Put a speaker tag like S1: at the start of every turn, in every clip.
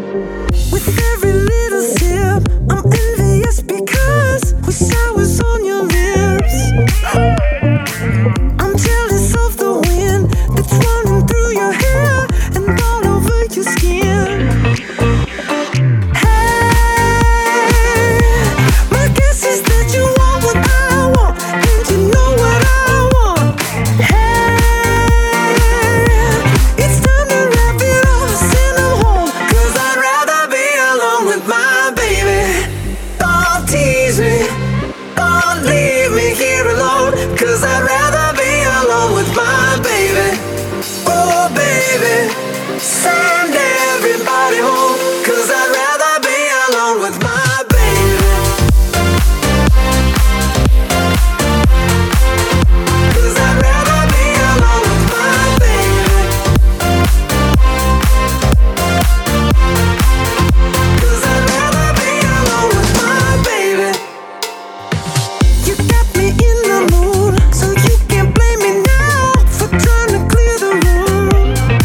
S1: With every little sip, I'm envious because wish I was on your lips. I'm jealous of the wind that's running through your hair and all over your skin. Hey, my guess is that you want what I want, and you know what I want. Hey, it's time to wrap it up, send them home, 'cause I'd rather be alone with my baby. Don't tease me, don't leave me here alone, 'cause I'd rather be alone with my baby. Oh baby, send everybody home, 'cause I'd rather be alone with my baby. 'Cause I'd rather be alone with my baby. 'Cause I'd rather be alone with my baby. You got me in the mood, so you can't blame me now for trying to clear the room.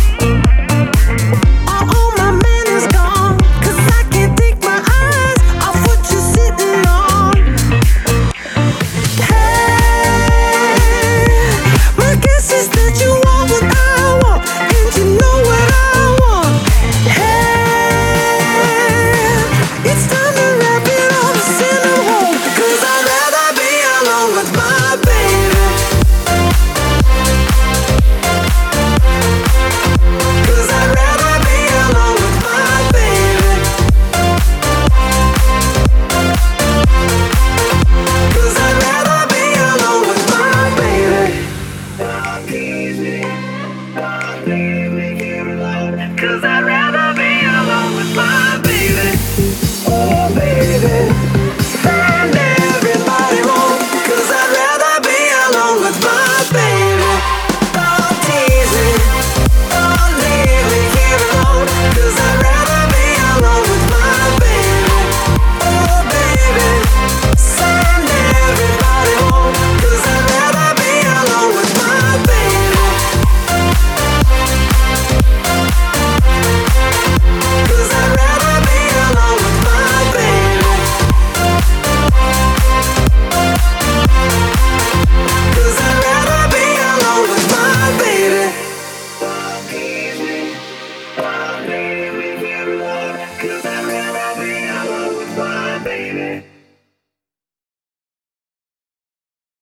S1: All my man is gone, 'cause I can't take my eyes off what you're sitting on. Hey, my guess is that you want what I want, and you know what I want. Hey, it's time to wrap it up, send them home, 'cause I'd rather be alone with my baby. 'Cause I'd rather be alone with my baby. 'Cause I'd rather be alone with my baby. Don't tease me, don't leave me here alone, 'cause I'd rather be alone with my baby. Oh baby.